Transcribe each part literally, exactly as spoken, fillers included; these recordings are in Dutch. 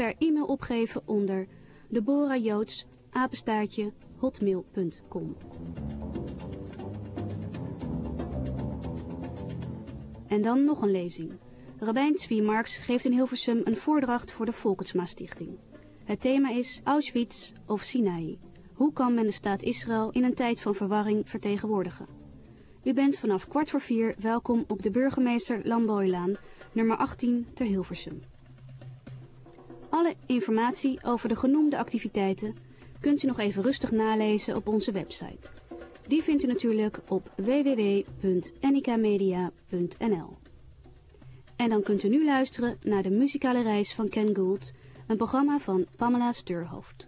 per e-mail opgeven onder deborahjoods apenstaartje hotmail punt com. En dan nog een lezing. Rabijn Tzvi Marx geeft in Hilversum een voordracht voor de Volkensma Stichting. Het thema is Auschwitz of Sinaï. Hoe kan men de staat Israël in een tijd van verwarring vertegenwoordigen? U bent vanaf kwart voor vier welkom op de Burgemeester Lamboylaan, nummer achttien te Hilversum. Alle informatie over de genoemde activiteiten kunt u nog even rustig nalezen op onze website. Die vindt u natuurlijk op w w w punt n i k media punt n l. En dan kunt u nu luisteren naar de muzikale reis van Ken Gould, een programma van Pamela Steurhoofd.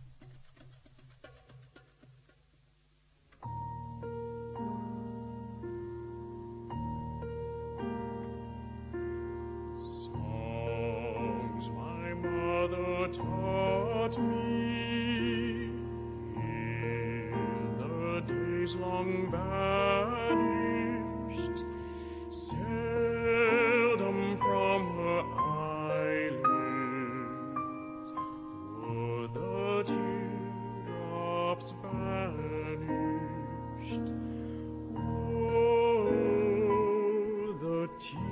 Songs my mother taught me in the days long vanished, seldom from her eyelids would the teardrops vanished. Oh, the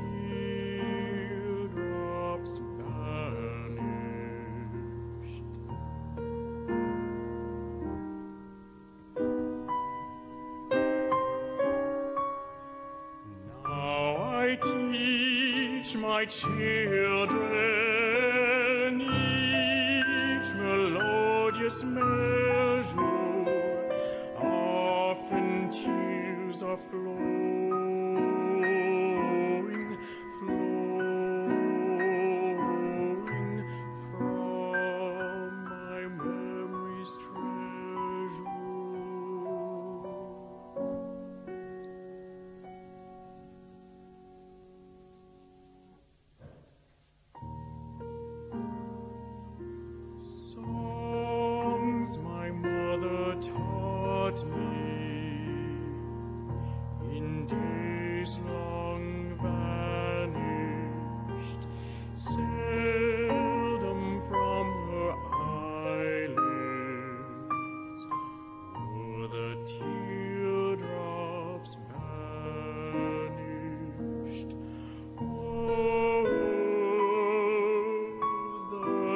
teardrops vanished. Now I teach my children each melodious measure, often tears are flowing, flowing from my memory's treasure. Songs my mother taught me in days long vanished, seldom from her eyelids were the teardrops vanished. Oh, the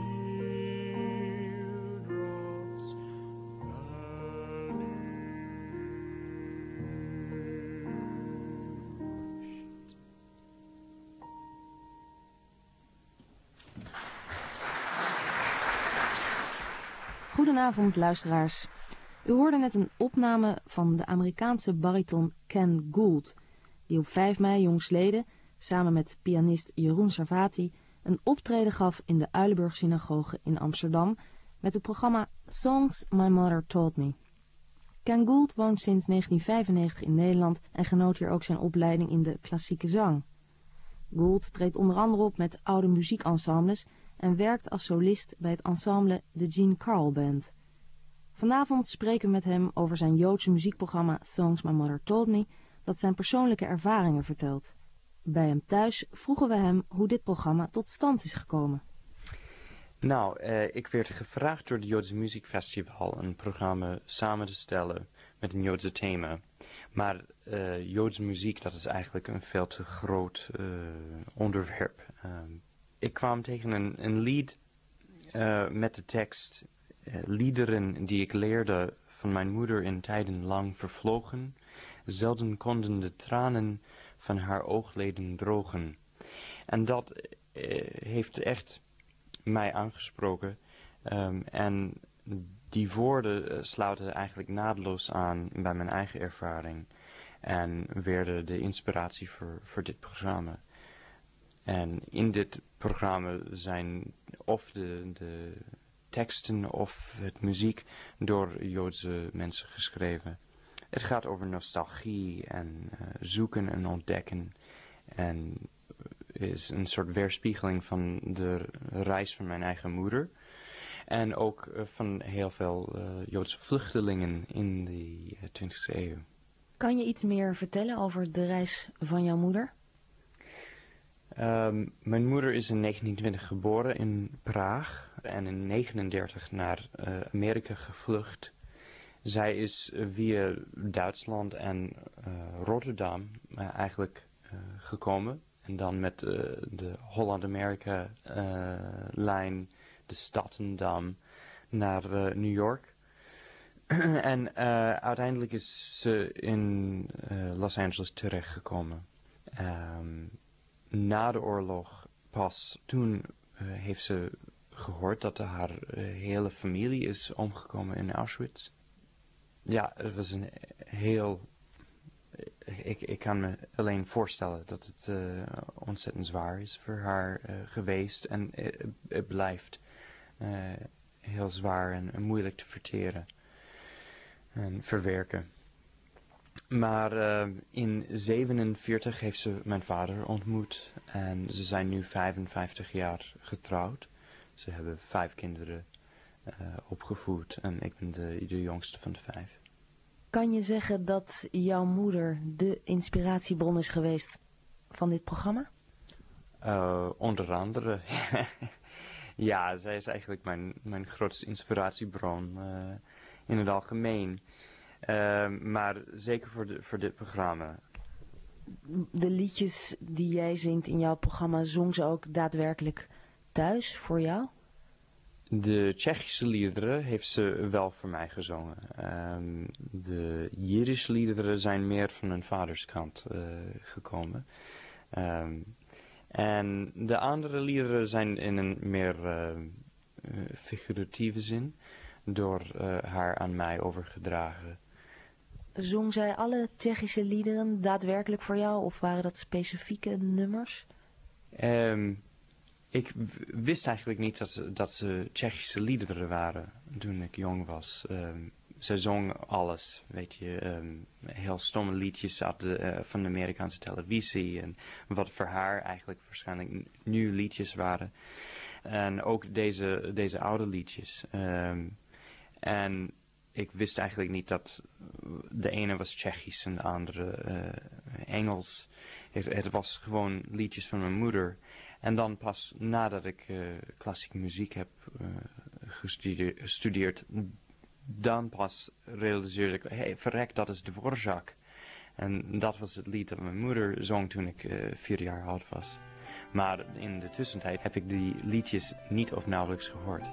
teardrops vanished. Goedenavond luisteraars. U hoorde net een opname van de Amerikaanse bariton Ken Gould, die op vijf mei jongstleden samen met pianist Jeroen Sarvati een optreden gaf in de Uilenburg Synagoge in Amsterdam met het programma Songs My Mother Taught Me. Ken Gould woont sinds negentien vijfennegentig in Nederland en genoot hier ook zijn opleiding in de klassieke zang. Gould treedt onder andere op met oude muziekensembles en werkt als solist bij het ensemble The Jean Carl Band. Vanavond spreken we met hem over zijn Joodse muziekprogramma Songs My Mother Taught Me, dat zijn persoonlijke ervaringen vertelt. Bij hem thuis vroegen we hem hoe dit programma tot stand is gekomen. Nou, eh, ik werd gevraagd door het Joodse Muziekfestival een programma samen te stellen met een Joodse thema. Maar uh, Joodse muziek, dat is eigenlijk een veel te groot uh, onderwerp. Uh, ik kwam tegen een, een lied uh, met de tekst uh, liederen die ik leerde van mijn moeder in tijden lang vervlogen. Zelden konden de tranen van haar oogleden drogen. En dat uh, heeft echt mij aangesproken. Um, en die woorden uh, sluiten eigenlijk naadloos aan bij mijn eigen ervaring. En werden de inspiratie voor, voor dit programma. En in dit programma zijn of de, de teksten of het muziek door Joodse mensen geschreven. Het gaat over nostalgie en uh, zoeken en ontdekken. En is een soort weerspiegeling van de reis van mijn eigen moeder. En ook uh, van heel veel uh, Joodse vluchtelingen in de uh, twintigste eeuw. Kan je iets meer vertellen over de reis van jouw moeder? Um, mijn moeder is in negentien twintig geboren in Praag en in negenendertig naar uh, Amerika gevlucht. Zij is uh, via Duitsland en uh, Rotterdam uh, eigenlijk uh, gekomen. En dan met uh, de Holland-Amerika-lijn, uh, de Statendam, naar uh, New York. En uh, uiteindelijk is ze in uh, Los Angeles terechtgekomen. Um, na de oorlog, pas toen uh, heeft ze gehoord dat haar uh, hele familie is omgekomen in Auschwitz. Ja, het was een heel... Ik, ik kan me alleen voorstellen dat het uh, ontzettend zwaar is voor haar uh, geweest. En het, het blijft uh, heel zwaar en, en moeilijk te verteren en verwerken. Maar uh, in zevenenveertig heeft ze mijn vader ontmoet en ze zijn nu vijfenvijftig jaar getrouwd. Ze hebben vijf kinderen uh, opgevoed en ik ben de, de jongste van de vijf. Kan je zeggen dat jouw moeder de inspiratiebron is geweest van dit programma? Uh, onder andere. Ja, zij is eigenlijk mijn, mijn grootste inspiratiebron uh, in het algemeen. Uh, maar zeker voor, de, voor dit programma. De liedjes die jij zingt in jouw programma, zong ze ook daadwerkelijk thuis voor jou? De Tsjechische liederen heeft ze wel voor mij gezongen. Um, de Jiddische liederen zijn meer van mijn vaders kant uh, gekomen. Um, en de andere liederen zijn in een meer uh, uh, figuratieve zin door uh, haar aan mij overgedragen. Zong zij alle Tsjechische liederen daadwerkelijk voor jou of waren dat specifieke nummers? Um, ik wist eigenlijk niet dat ze, dat ze Tsjechische liederen waren toen ik jong was. Um, ze zong alles, weet je, um, heel stomme liedjes uit de, uh, van de Amerikaanse televisie en wat voor haar eigenlijk waarschijnlijk nieuwe liedjes waren. En ook deze, deze oude liedjes. Um, en ik wist eigenlijk niet dat de ene was Tsjechisch en de andere uh, Engels. Het, het was gewoon liedjes van mijn moeder. En dan pas nadat ik uh, klassieke muziek heb uh, gestudeerd, gestudeerd, dan pas realiseerde ik, hé, hey, verrek, dat is Dvorak. En dat was het lied dat mijn moeder zong toen ik uh, vier jaar oud was. Maar in de tussentijd heb ik die liedjes niet of nauwelijks gehoord.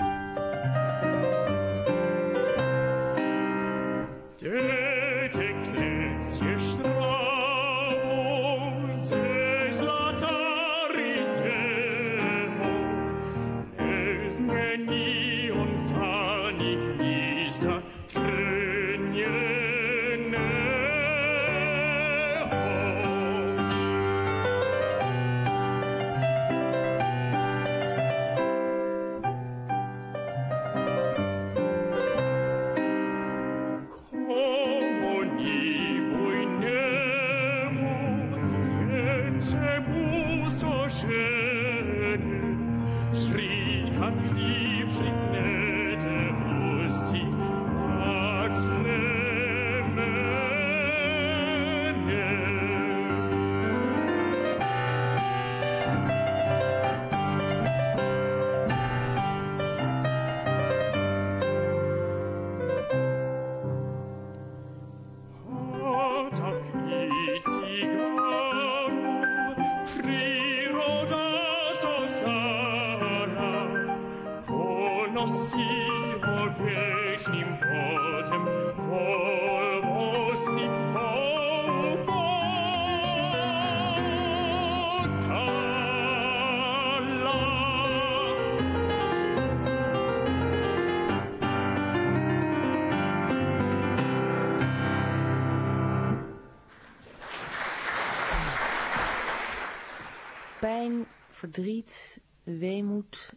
Pijn, verdriet, weemoed,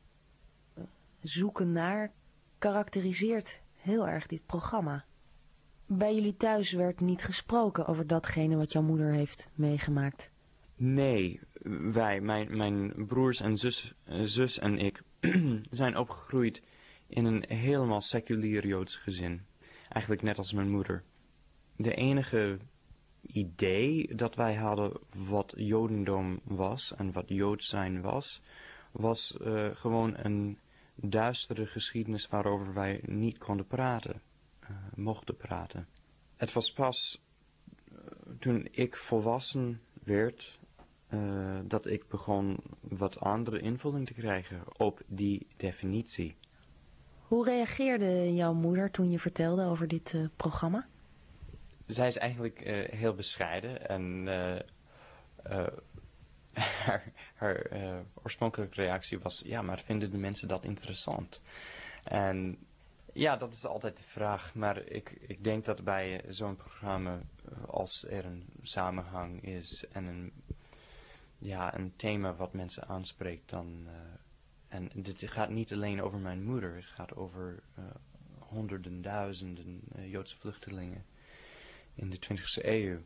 zoeken naar, karakteriseert heel erg dit programma. Bij jullie thuis werd niet gesproken over datgene wat jouw moeder heeft meegemaakt. Nee, wij, mijn, mijn broers en zus, zus en ik zijn opgegroeid in een helemaal seculier Joods gezin. Eigenlijk net als mijn moeder. De enige idee dat wij hadden wat Jodendom was en wat Joods zijn was, was uh, gewoon een duistere geschiedenis waarover wij niet konden praten, uh, mochten praten. Het was pas uh, toen ik volwassen werd, uh, dat ik begon wat andere invulling te krijgen op die definitie. Hoe reageerde jouw moeder toen je vertelde over dit uh, programma? Zij is eigenlijk uh, heel bescheiden en uh, uh, haar, haar uh, oorspronkelijke reactie was, ja, maar vinden de mensen dat interessant? En ja, dat is altijd de vraag, maar ik, ik denk dat bij zo'n programma, als er een samenhang is en een, ja, een thema wat mensen aanspreekt, dan, uh, en dit gaat niet alleen over mijn moeder, het gaat over uh, honderden, duizenden uh, Joodse vluchtelingen in de twintigste eeuw.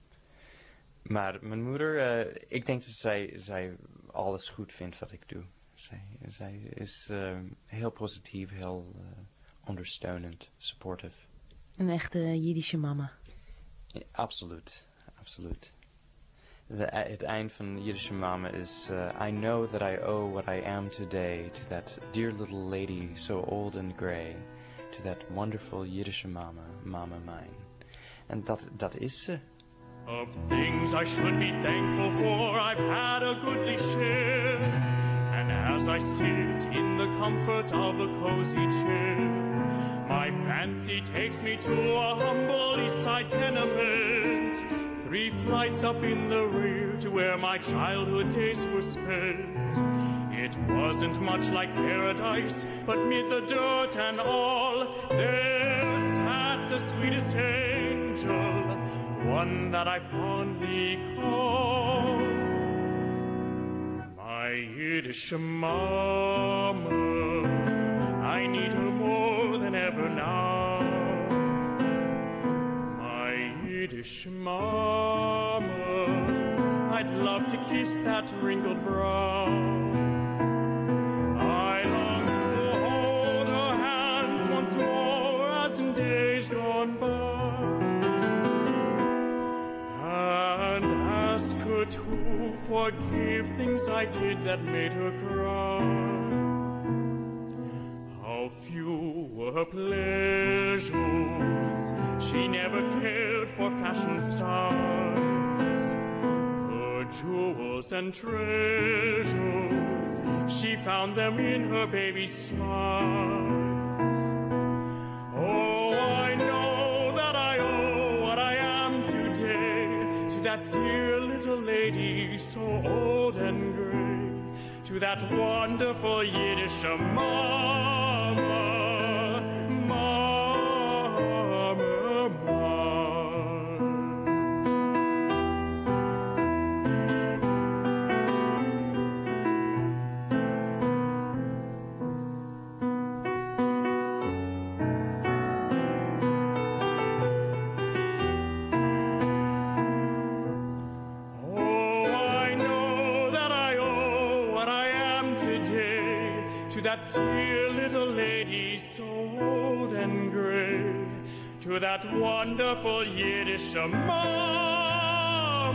Maar mijn moeder, uh, ik denk dat zij, zij alles goed vindt wat ik doe. Zij, zij is uh, heel positief, heel uh, ondersteunend, supportive. Een echte Jiddische mama. Ja, absoluut, absoluut. De, het eind van Jiddische mama is, uh, I know that I owe what I am today to that dear little lady so old and grey, to that wonderful Jiddische mama, mama mine. En dat, dat is ze. Of things I should be thankful for, I've had a goodly share. And as I sit in the comfort of a cozy chair, my fancy takes me to a humble east side tenement, three flights up in the rear to where my childhood days were spent. It wasn't much like paradise, but mid the dirt and all, there sat the sweetest angel, one that I fondly call my Yiddish mama. I need her more than ever now. My Yiddish mama, I'd love to kiss that wrinkled brow. I long to hold her hands once more as in days gone by. To forgive things I did that made her cry. How few were her pleasures, she never cared for fashion stars. Her jewels and treasures, she found them in her baby's smiles. Oh, I know that I owe what I am today to that dear little lady so old and gray, to that wonderful Yiddish mama, mama, mama. That dear little lady so old and gray, to that wonderful Yiddish mama,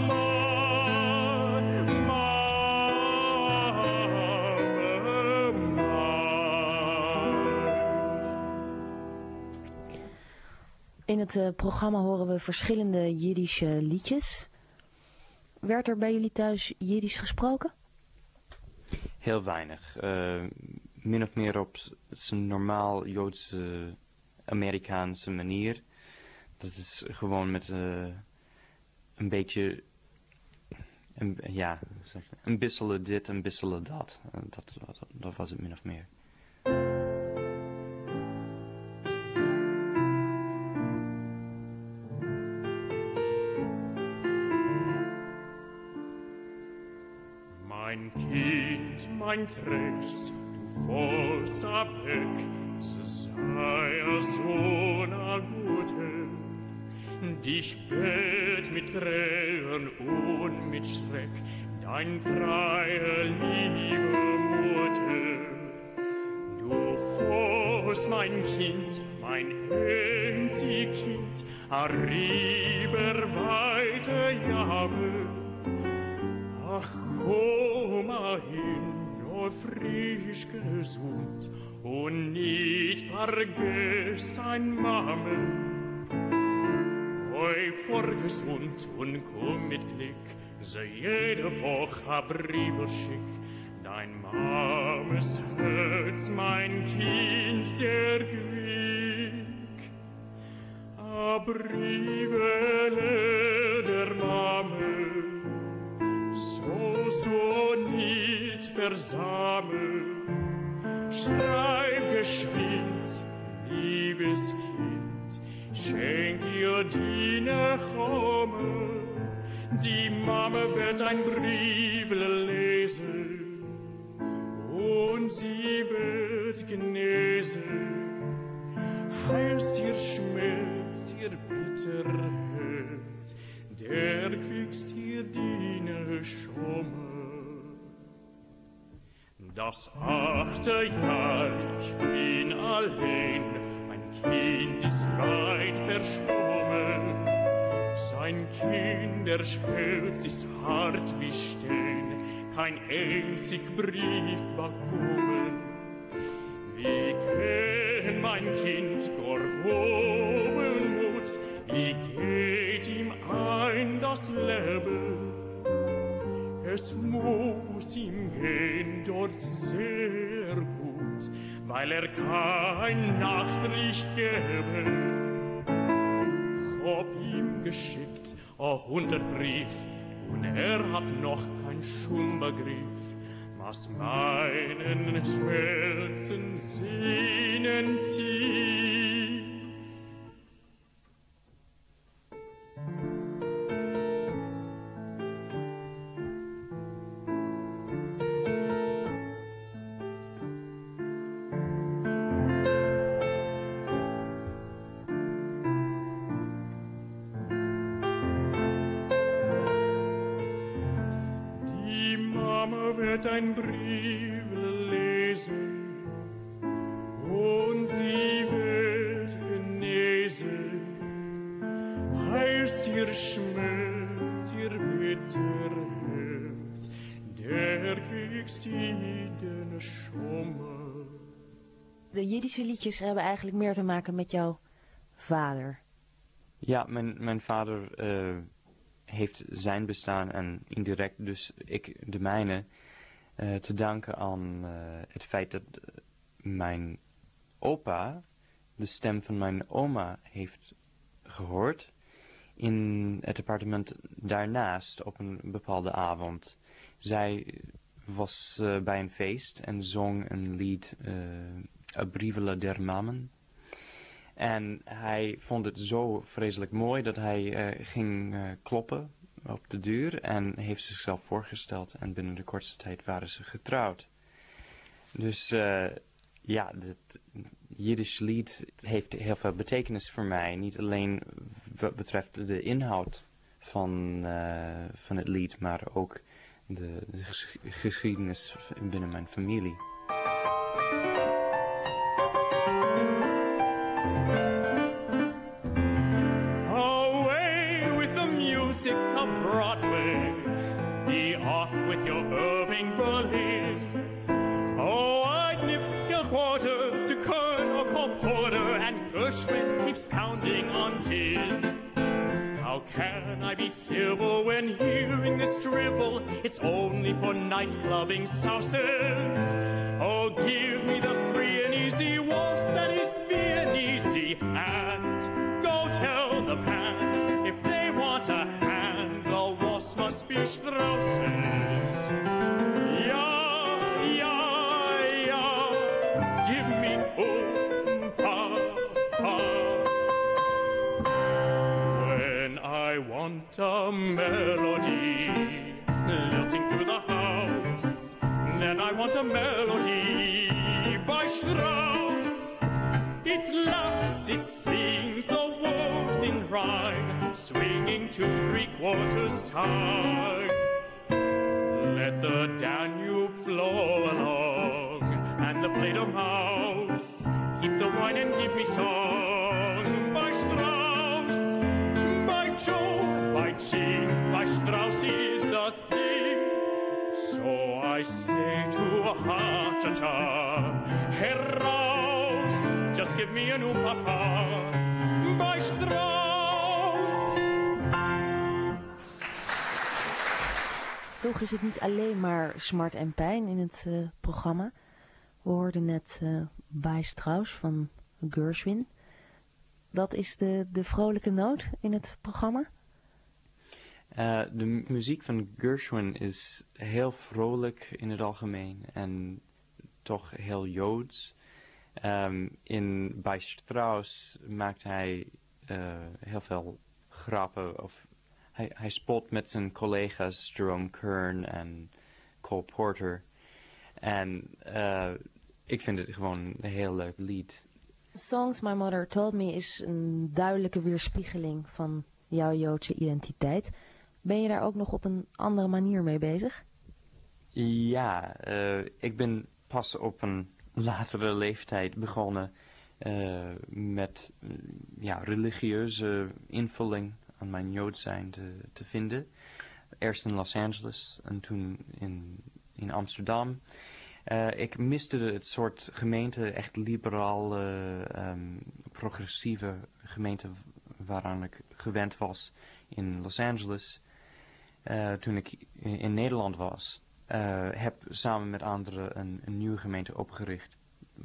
In het uh, programma horen we verschillende Jiddische liedjes. Werd er bij jullie thuis Jiddisch gesproken? Heel weinig. Uh, min of meer op zijn normaal Joodse Amerikaanse manier. Dat is gewoon met uh, een beetje, een, ja, zeg, een bissele dit, een bissele dat. Uh, dat. Dat was het min of meer. Mein Kind, mein Tröst, du fallst ab weg, so sei er so na Gute. Dich bellt mit Tränen und mit Schreck dein freie liebe Mutter. Du Groß mein Kind, mein einzig Kind, a rieber weite Jahre. Ach, komm a hin, nur frisch gesund, und nicht vergesst ein Mame. Heu vorgesund und komm mit Glück, so jede Woche a Briefe schick. Dein Mames Herz, mein Kind, der Glück. A Briefe der Mame, sollst du nicht versammeln. Schreib geschwind, liebes Kind, schenk ihr die Nachome. Die Mama wird ein Brief lesen und sie wird genesen. Heilst ihr Schmerz, ihr bitter Herz, der kriegst ihr die Nachome. Das achte Jahr, ich bin allein, mein Kind ist weit verschwommen. Sein Kinderherz ist hart wie Stein, kein einzig Brief bekommen. Wie kennt mein Kind gehoben Mut, wie geht ihm ein das Leben? Es muss ihm gehen dort sehr gut, weil er kein Nachricht gebe. Hab ihm geschickt a hundert Brief, und er hat noch kein Schumbegriff, was meinen Schmerzen sehnen tief. Ein Brief lesen und sie wird genesen. Heißt ihr Schmerz, ihr bitter Herz, der kriegst jeden Schommer. De Jiddische liedjes hebben eigenlijk meer te maken met jouw vader. Ja, mijn, mijn vader uh, heeft zijn bestaan en indirect dus ik de mijne uh, te danken aan uh, het feit dat uh, mijn opa de stem van mijn oma heeft gehoord in het appartement daarnaast op een bepaalde avond. Zij was uh, bij een feest en zong een lied, uh, A Brivela der Mamen. En hij vond het zo vreselijk mooi dat hij uh, ging uh, kloppen op de deur en heeft zichzelf voorgesteld. En binnen de kortste tijd waren ze getrouwd. Dus uh, ja, het Jiddisch lied heeft heel veel betekenis voor mij. Niet alleen wat betreft de inhoud van, uh, van het lied, maar ook de, de ges geschiedenis binnen mijn familie. Away with the music of Broadway, be off with your Irving Berlin. Oh, I'd lift a quarter to Kern or Cole Porter, and Gershwin keeps pounding on tin. How can I be civil when hearing this drivel? It's only for nightclubbing sousers. Oh, give me the free and easy waltz that is free and easy, and go tell the band if they want a hand, the waltz must be Strauss's. Ja, ja, ja, give me um, pa, pa. When I want a melody lilting through the house, then I want a melody by Strauss. It laughs, it sings the words in rhyme, swinging to three quarters time. Let the Danube flow along, and the Play-Doh mouse Strauss, keep the wine and give me song. By Strauss, by Joe, by Jean, by Strauss is the thing. So I say to ha-cha-cha, heraus, just give me a new papa. By Strauss. Toch is het niet alleen maar smart en pijn in het uh, programma. We hoorden net uh, By Strauss van Gershwin. Dat is de, de vrolijke noot in het programma? Uh, de mu- muziek van Gershwin is heel vrolijk in het algemeen en toch heel Joods. Um, in By Strauss maakt hij uh, heel veel grappen. Of hij, hij spot met zijn collega's Jerome Kern en Cole Porter. En uh, ik vind het gewoon een heel leuk lied. Songs My Mother Told Me is een duidelijke weerspiegeling van jouw Joodse identiteit. Ben je daar ook nog op een andere manier mee bezig? Ja, uh, ik ben pas op een latere leeftijd begonnen uh, met uh, ja, religieuze invulling aan mijn Joods zijn te, te vinden. Eerst in Los Angeles en toen in, in Amsterdam. Uh, ik miste het soort gemeente, echt liberale, um, progressieve gemeente waaraan ik gewend was in Los Angeles. Uh, toen ik in, in Nederland was. Uh, heb samen met anderen een, een nieuwe gemeente opgericht.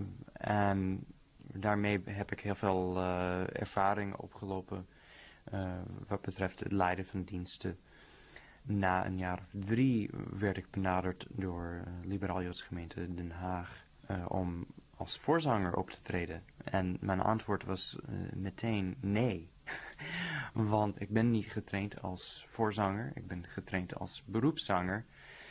En daarmee heb ik heel veel uh, ervaring opgelopen uh, wat betreft het leiden van diensten. Na een jaar of drie werd ik benaderd door uh, Liberaal-Joods gemeente Den Haag uh, om als voorzanger op te treden. En mijn antwoord was uh, meteen nee. Want ik ben niet getraind als voorzanger, ik ben getraind als beroepszanger.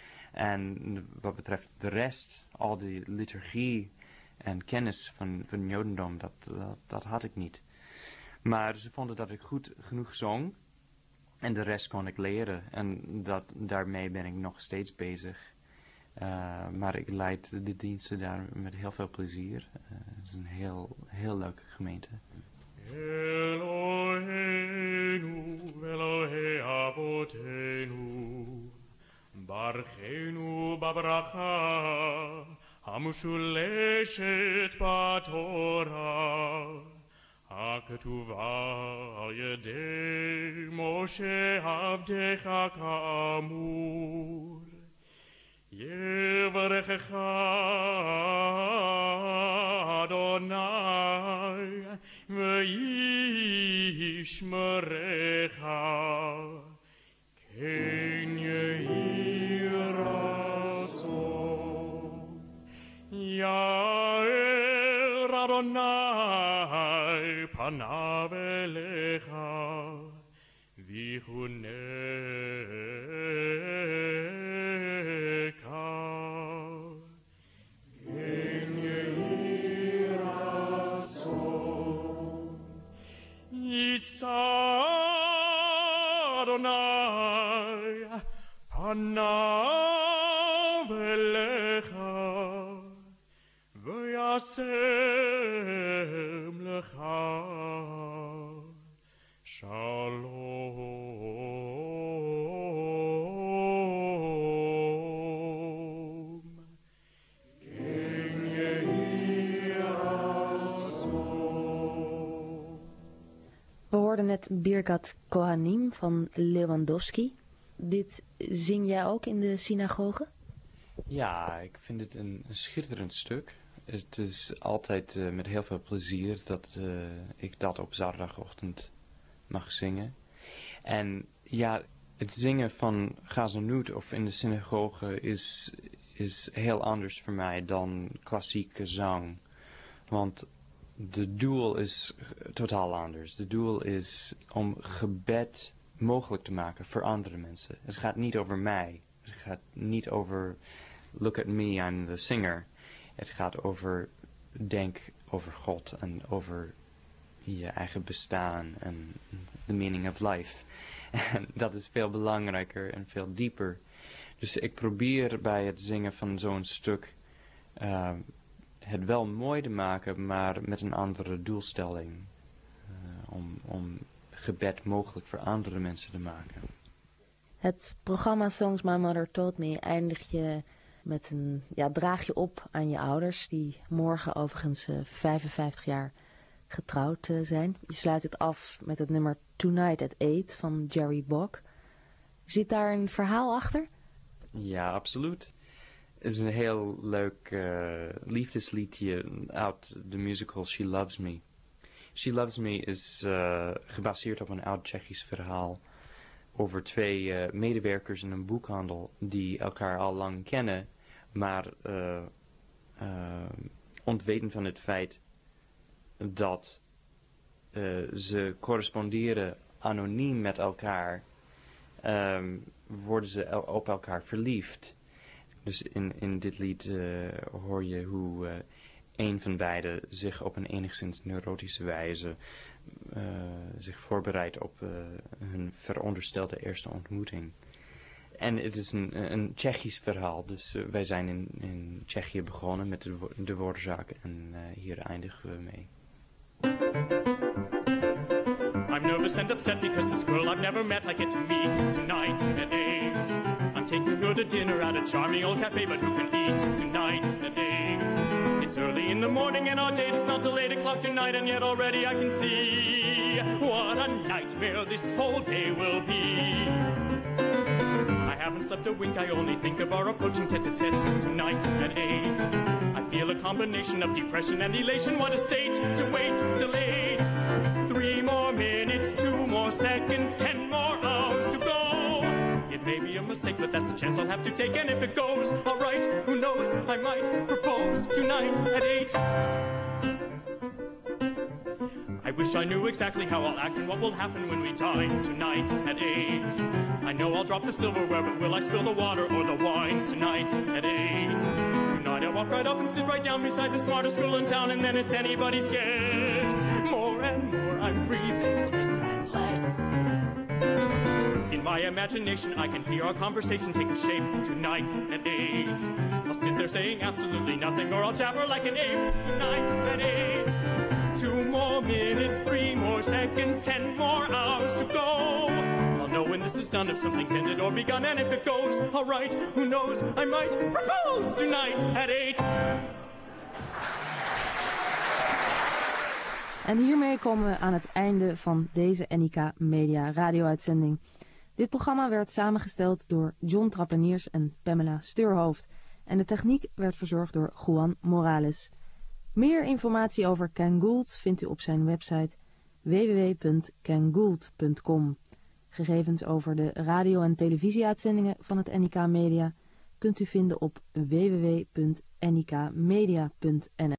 En wat betreft de rest, al die liturgie en kennis van, van Jodendom, dat, dat, dat had ik niet. Maar ze vonden dat ik goed genoeg zong en de rest kon ik leren. En dat, daarmee ben ik nog steeds bezig. Uh, maar ik leid de diensten daar met heel veel plezier. Uh, het is een heel, heel leuke gemeente. Eloheinu, Elohe Avotenu, Barchenu babracha, המשולשת בתורה, הכתובה על ידי משה עבדך כאמור. יברכך אדוני וישמרך, כן יהי רצון. יאר אדוני פניו אליך ויחונך. כן יהי רצון. יישא אדוני פניו אליך וישם לך שלום. כן יהי רצון. We hoorden net Birkat Kohanim van Lewandowski. Dit zing jij ook in de synagoge? Ja, ik vind het een, een schitterend stuk. Het is altijd uh, met heel veel plezier dat uh, ik dat op zaterdagochtend mag zingen. En ja, het zingen van Chazanut of in de synagoge is, is heel anders voor mij dan klassieke zang. Want de doel is totaal anders. De doel is om gebed mogelijk te maken voor andere mensen. Het gaat niet over mij. Het gaat niet over look at me, I'm the singer. Het gaat over denk over God en over je eigen bestaan en the meaning of life. En dat is veel belangrijker en veel dieper. Dus ik probeer bij het zingen van zo'n stuk uh, het wel mooi te maken, maar met een andere doelstelling. Uh, om, om gebed mogelijk voor andere mensen te maken. Het programma Songs My Mother Taught Me eindig je met een, ja, draag je op aan je ouders, die morgen overigens uh, vijfenvijftig jaar getrouwd uh, zijn. Je sluit het af met het nummer Tonight at Eight van Jerry Bock. Zit daar een verhaal achter? Ja, absoluut. Het is een heel leuk uh, liefdesliedje uit de musical She Loves Me. She Loves Me is uh, gebaseerd op een oud Tsjechisch verhaal over twee uh, medewerkers in een boekhandel die elkaar al lang kennen, maar uh, uh, ontweten van het feit dat uh, ze corresponderen anoniem met elkaar, um, worden ze el- op elkaar verliefd. Dus in, in dit lied uh, hoor je hoe uh, een van beiden zich op een enigszins neurotische wijze uh, zich voorbereidt op uh, hun veronderstelde eerste ontmoeting. En het is een, een Tsjechisch verhaal, dus uh, wij zijn in, in Tsjechië begonnen met de, wo- de woordenzaak en uh, hier eindigen we mee. I'm nervous and upset because this girl I've never met I get to meet tonight at eight. I'm taking her to dinner at a charming old cafe, but who can eat tonight at eight? It's early in the morning and our date is not till eight o'clock tonight, and yet already I can see what a nightmare this whole day will be. I haven't slept a wink, I only think of our approaching tete-a-tete tonight at eight. I feel a combination of depression and elation, what a state to wait till eight. Three more minutes, two more seconds, ten more hours to go. It may be a mistake, but that's a chance I'll have to take, and if it goes alright, who knows, I might propose tonight at eight. I wish I knew exactly how I'll act and what will happen when we dine tonight at eight. I know I'll drop the silverware, but will I spill the water or the wine tonight at eight? Tonight I walk right up and sit right down beside the smartest girl in town, and then it's anybody's guess. More and more I'm breathing less and less. In my imagination I can hear our conversation taking shape tonight at eight. I'll sit there saying absolutely nothing, or I'll jabber like an ape tonight at eight. Two more minutes, three more seconds, ten more hours to go. I'll know when this is done if something's ended or begun, and if it goes alright, who knows, I might propose tonight at eight. En hiermee komen we aan het einde van deze N I K Media radio-uitzending. Dit programma werd samengesteld door John Trappeniers en Pamela Steurhoofd. En de techniek werd verzorgd door Juan Morales. Meer informatie over Ken Gould vindt u op zijn website w w w punt ken gould punt com. Gegevens over de radio- en televisieuitzendingen van het N I K Media kunt u vinden op w w w punt n i k media punt n l.